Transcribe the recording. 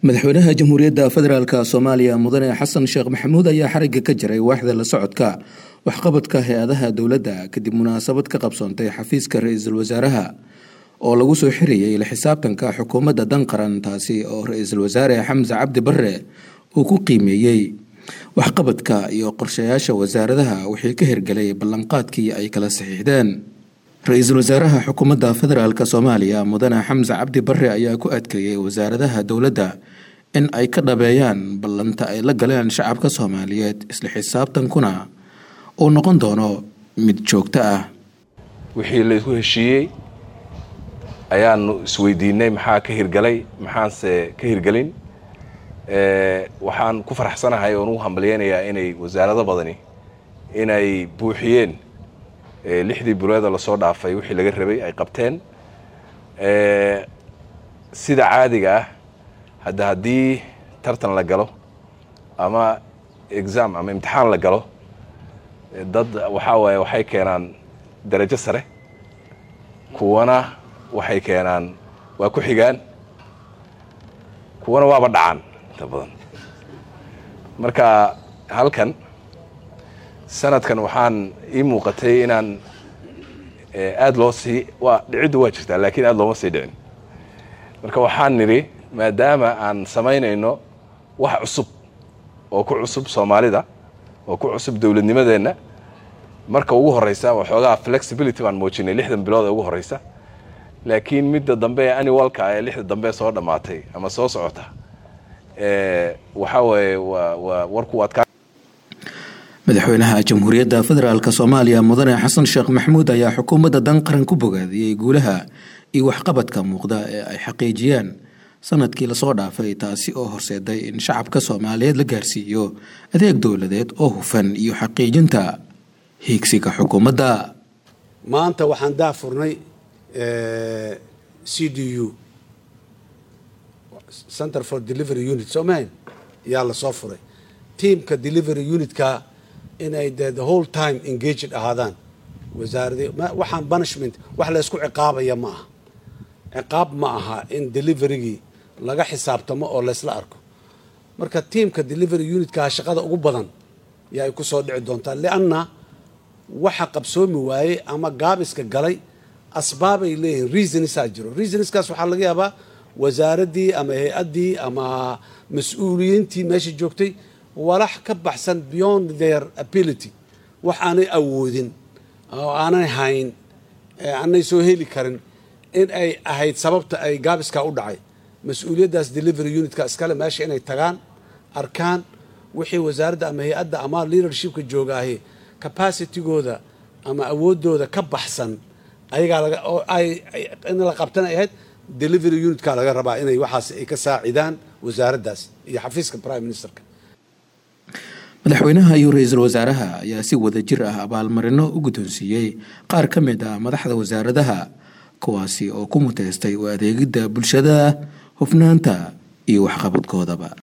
madaxweynaha jamhuuriyadda federaalka Soomaaliya mudane Xasan Sheekh Maxamuud ayaa xariga ka jiray waaxda la socodka waxqabadka hay'adaha dawladda kadib munaasabad ka qabsoontay xafiiska ra'iisul wasaaraha oo lagu soo xiriyay la xisaabtanka xukuumadda dan qaran taasi oo ra'iisul wasaare Xamza Cabdi Barre uu ku qiimeeyay waxqabadka iyo qorshayaasha wasaaradaha wixii ka hirgalay ballanqaadkii ay kala saxiixdeen ra'iisul wasaaraha xukuumadda federaalka Soomaaliya mudane Xamza Cabdi Barre ayaa ku adkeeyay wasaaradaha dawladda in ay ka dhabeeyaan ballanta ay la galeen shacabka Soomaaliyeed isla xisaabtankuna uu noqon doono mid joogto ah wixii la isku heshiiyay ayaanu isweydiinay maxaa ka hirgalay maxaanse ka hirgalin waxaan ku faraxsanahay oo ugu hambalyeynaya inay wasaarado badani inay buuxiyeen lixdii bilood la soo dhaafay wixii laga rabay ay qabteen sida caadiga ah haddii tartan la galo ama exam ama imtixaan la galo dad waxay keenaan darajo sare kuwana waxay keenaan waa ku xigaan kuwana waaba dhacaan inta badan marka halkan sanadkan waxaan ii muuqatay inaan aad loo sii dhiciddu waa jirtaa laakiin aad looma sii dhicin marka waxaan nidhi maadaama aan samaynayno wax cusub oo ku cusub Soomaalida oo ku cusub dawladnimadeenna marka ugu horeysa waxoogaa flexibility baan muujinay 60 bilood ugu horeysa laakiin midda dambe annualka ee 60 dambe soo dhamaatay ama soo socota waxa weeye warku waad madaxweynaha jamhuuriyadda federaalka Soomaaliya mudane Xasan Sheekh Maxamuud ayaa xukuumadda dan qaran ku bogaadiyay guulaha iyo waxqabadka muuqda ee ay xaqiijiyeen sanadkii la soo dhaafay taasi oo horseeday in shacabka Soomaaliyeed la gaarsiiyo adeeg dawladeed oo hufan iyo xaqiijinta higsiga xukuumadda maanta waxaan daafurnay CDU Center for Delivery Unit Soomaaliya yaa la soo furay teamka delivery unitka inay the whole time engaged ahaadaan wasaaradii waxaan punishment wax la isku ciqaabaya ma aha ciqaab ma aha in delivery laga xisaabtamo oo la isla arko marka teamka delivery unitka shaqada ugu badan yaa ku soo dhici doonta leanna waxa qabsoomi waayay ama gaabiska galay asbaabay leeyihiin reasons jiro reasonskaas waxa laga yaabaa wasaaradii ama hay'adii ama mas'uuliyiintii meesha joogtay walax ka baxsan beyond their ability wax aanay awoodin oo aanay hayn aanay soo heli karin in ay ahayd sababta ay gaabiska u dhacay mas'uuliyadaas delivery unitka iskale meesha inay tagaan arkaan wixii wasaaradda ama hay'adda ama leadershipka joogaahay capacity-gooda ama awoodooda ka baxsan ayaga laga oo ay in la qabtan ay ahayd delivery unitka laga rabaa inay waxaas ay ka saacidaan wasaaraddaas iyo xafiiska prime ministerka madaxweynaha iyo ra'iisul wasaaraha ayaa si wada jir ah abaalmarino u guddoonsiiyay qaar ka mid ah madaxda wasaaradaha kuwaasi oo ku muteystay u adeegidda bulshada hufnaanta iyo waxqabadkoodaba